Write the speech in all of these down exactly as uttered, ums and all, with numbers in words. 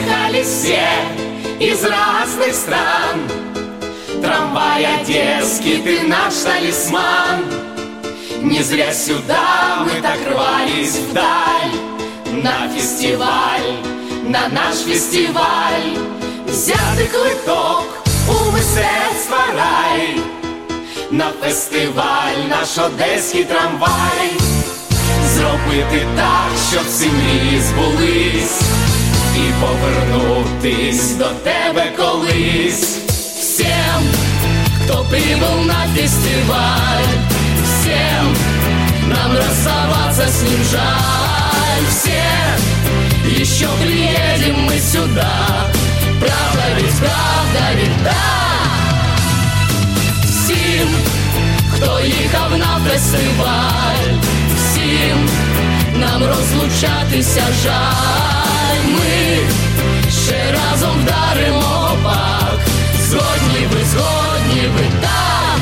Приехали все из разных стран. Трамвай одесский, ты наш талисман. Не зря сюда мы так рвались вдаль. На фестиваль, на наш фестиваль. Взятый квиток у мистецтва рай. На фестиваль наш одеський трамвай. Зробити так, щоб всі мрії збулись, і повернутись до тебе колись. Всем, кто прибыл на фестиваль, всем нам расставаться с ним жаль. Все еще приедем мы сюда, правда ведь, правда ведь, да. Всім, хто їхав на фестиваль, всім нам розлучатися жаль. Ми ще разом вдаримо гопак. Згодні ви, згодні ви, так.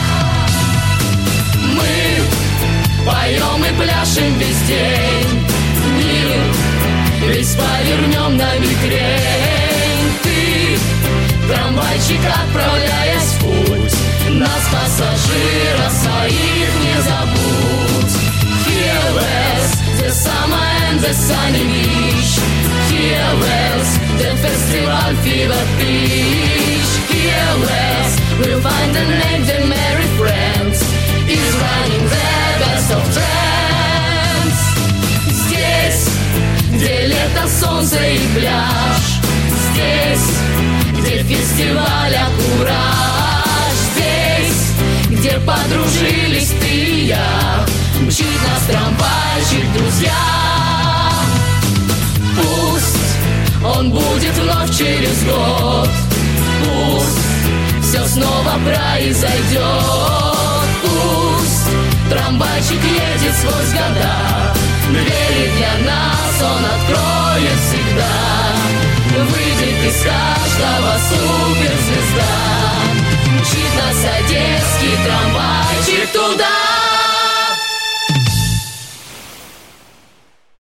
Мы поем и пляшем весь день. Мир весь повернем на мигрень. Ты, трамвайчик, отправляясь в путь, нас, пассажира своих, не забудь. Here was the summer and the sunny beach. Here was the festival fever pitch. Here was we'll find and make the merry friends. Is running the best of trends. Здесь, где лето, солнце и пляж. Здесь, где фестиваля кураж. Здесь, где подружились ты и я. Мчит нас трамвайчик, друзья. Пусть он будет вновь через год. Пусть все снова произойдет. Пусть трамвайчик едет сквозь года. Двери для нас он откроет всегда. Выйдет из каждого супер